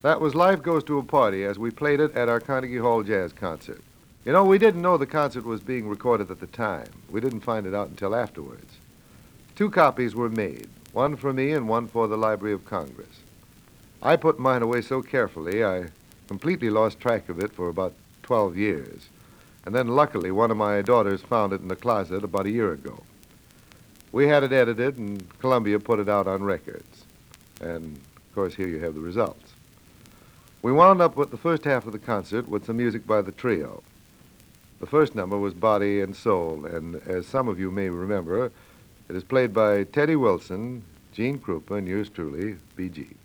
That was Life Goes to a Party as we played it at our Carnegie Hall Jazz concert. You know, we didn't know the concert was being recorded at the time. We didn't find it out until afterwards. Two copies were made, one for me and one for the Library of Congress. I put mine away so carefully, I completely lost track of it for about 12 years. And then luckily, one of my daughters found it in the closet about a year ago. We had it edited, and Columbia put it out on records. And, of course, here you have the results. We wound up with the first half of the concert with some music by the trio. The first number was Body and Soul, and as some of you may remember, it is played by Teddy Wilson, Gene Krupa, and yours truly, B.G.